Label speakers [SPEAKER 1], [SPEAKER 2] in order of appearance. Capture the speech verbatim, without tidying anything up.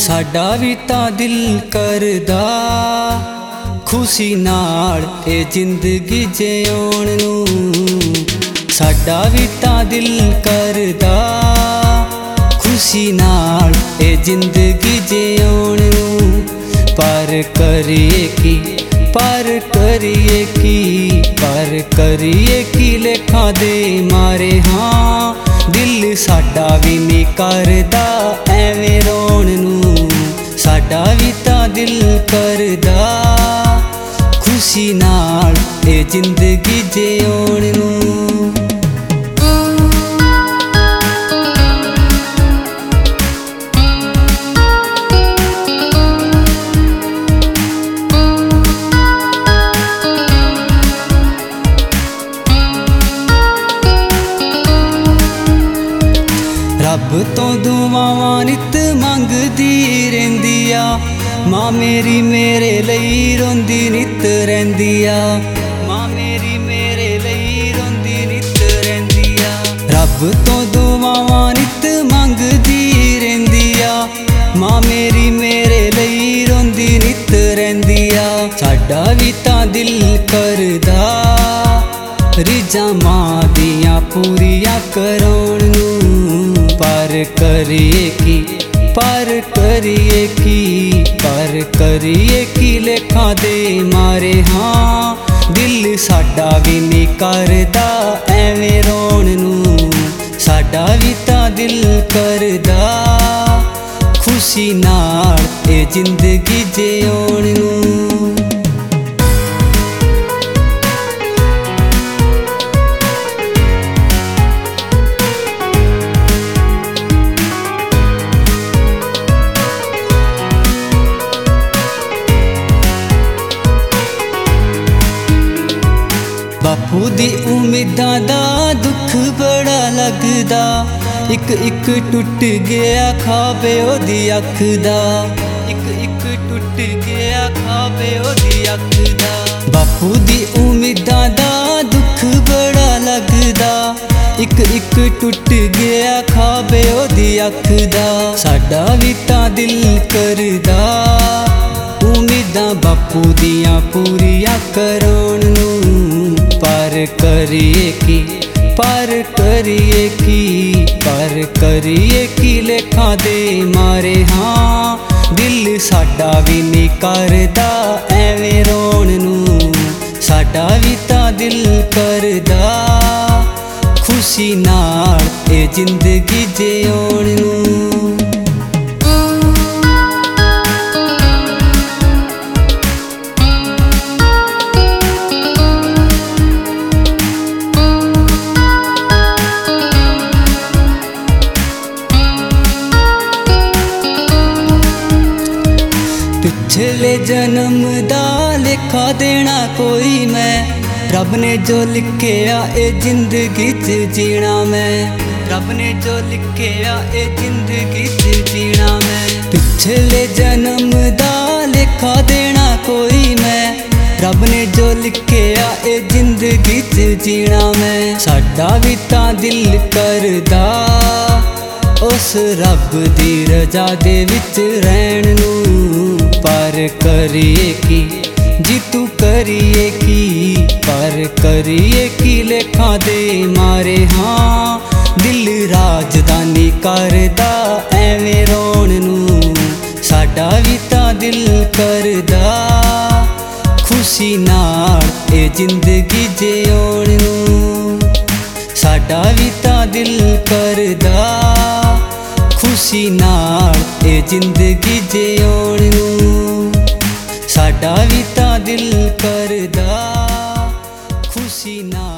[SPEAKER 1] साडा भी तां दिल करदा खुशी नाल ए जिंदगी जिउण नूं। साडा भी तां दिल करदा खुशी नाल ए जिंदगी जिउण नूं। पर करिए की पर करिए की पर करिए की लेखा दे मारे हाँ दिल साडा भी नहीं करदा एवें रोण नूं। साडा भी तां दिल करदा खुशी नाल ए जिंदगी जिउण नूं। रब तो दुआवां नित मंगदी रहिंदी आ मां मेरी मेरे लई रोंदी नित रहिंदी आ। मां मेरी मेरे लई रोंदी नित रहिंदी आ। रब तो दुआवां नित मंगदी रहिंदी आ मां मेरी मेरे लई रोंदी नित रहिंदी आ। साडा भी तां दिल करदा रिझां मां दियां पूरियां कराउण नूं। पर करिए की पर करिए की पर करिए की लेखा दे मारे हाँ दिल साडा भी नहीं करदा एवें रोण नूं। साडा भी तां दिल करदा खुशी नाल ए जिंदगी जिउण नूं। बापू दी उम्मीदां दा दुख बड़ा लगदा इक इक टुट गया खाबे ओदी अख दा। इक इक टुट गया खाबे ओदी अख दा। बापू दी उम्मीदां दा दुख बड़ा लगदा इक इक टुट गया खाबे ओदी अख दा। साडा भी तां दिल करदा उम्मीदां बापू दियां पूरियां कराउण नूं। पर करिए की पर करिए की पर करिए की लेखा दे मारे हाँ दिल साडा भी नहीं करदा एवें रोण नूं। साडा भी तां दिल करदा खुशी नाल ए जिंदगी जिउण नूं। पिछले जन्म दा लेखा देना कोई मैं रब ने जो लिखिया ए जिंदगी च जीना मैं। रब ने जो लिखिया ए जिंदगी च जीना मैं। पिछले जन्म दा लेखा देना कोई मैं रब ने जो लिखिया ए जिंदगी च जीना मैं। साडा भी तां दिल करदा उस रब दी रजा दे विच रहण नूं। पर करिए की जी तू करिए की पर करिए की लेखा दे मारे हाँ दिल राजधानी करदा एवें रोण नूं। साडा भी तां दिल करदा खुशी नाल ए जिंदगी जिउण नूं। साडा भी तां दिल करदा खुशी नाल ए जिंदगी जिउण नूं। साडा भी तां दिल करदा खुशी नाल